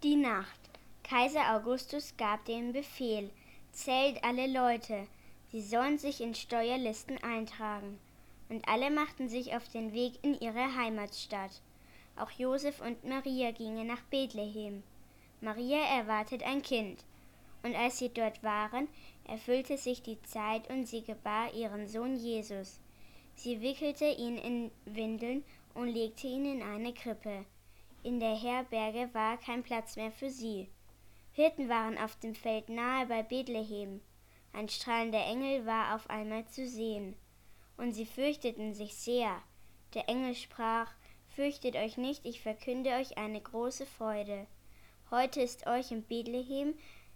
Die Nacht. Kaiser Augustus gab den Befehl: Zählt alle Leute, sie sollen sich in Steuerlisten eintragen. Und alle machten sich auf den Weg in ihre Heimatstadt. Auch Josef und Maria gingen nach Bethlehem. Maria erwartet ein Kind. Und als sie dort waren, erfüllte sich die Zeit und sie gebar ihren Sohn Jesus. Sie wickelte ihn in Windeln und legte ihn in eine Krippe. In der Herberge war kein Platz mehr für sie. Hirten waren auf dem Feld nahe bei Bethlehem. Ein strahlender Engel war auf einmal zu sehen. Und sie fürchteten sich sehr. Der Engel sprach: Fürchtet euch nicht, ich verkünde euch eine große Freude. Heute ist euch in Bethlehem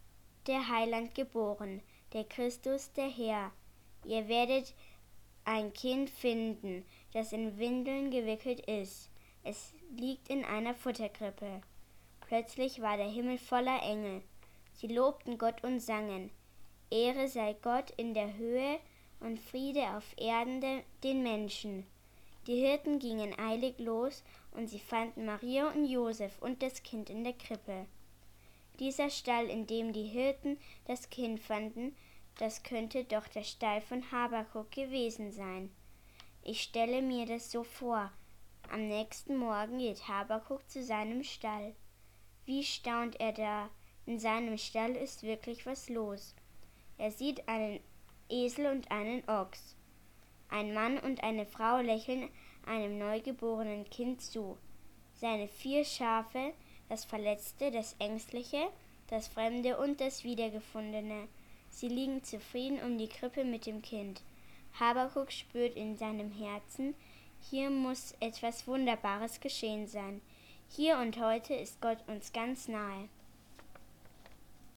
der Heiland geboren, der Christus, der Herr. Ihr werdet ein Kind finden, das in Windeln gewickelt ist. Es liegt in einer Futterkrippe. Plötzlich war der Himmel voller Engel. Sie lobten Gott und sangen: Ehre sei Gott in der Höhe und Friede auf Erden den Menschen. Die Hirten gingen eilig los, und sie fanden Maria und Josef und das Kind in der Krippe. Dieser Stall, in dem die Hirten das Kind fanden, das könnte doch der Stall von Habakuk gewesen sein. Ich stelle mir das so vor. Am nächsten Morgen geht Habakuk zu seinem Stall. Wie staunt er da! In seinem Stall ist wirklich was los. Er sieht einen Esel und einen Ochs. Ein Mann und eine Frau lächeln einem neugeborenen Kind zu. Seine 4 Schafe, das Verletzte, das Ängstliche, das Fremde und das Wiedergefundene. Sie liegen zufrieden um die Krippe mit dem Kind. Habakuk spürt in seinem Herzen: Hier muss etwas Wunderbares geschehen sein. Hier und heute ist Gott uns ganz nahe.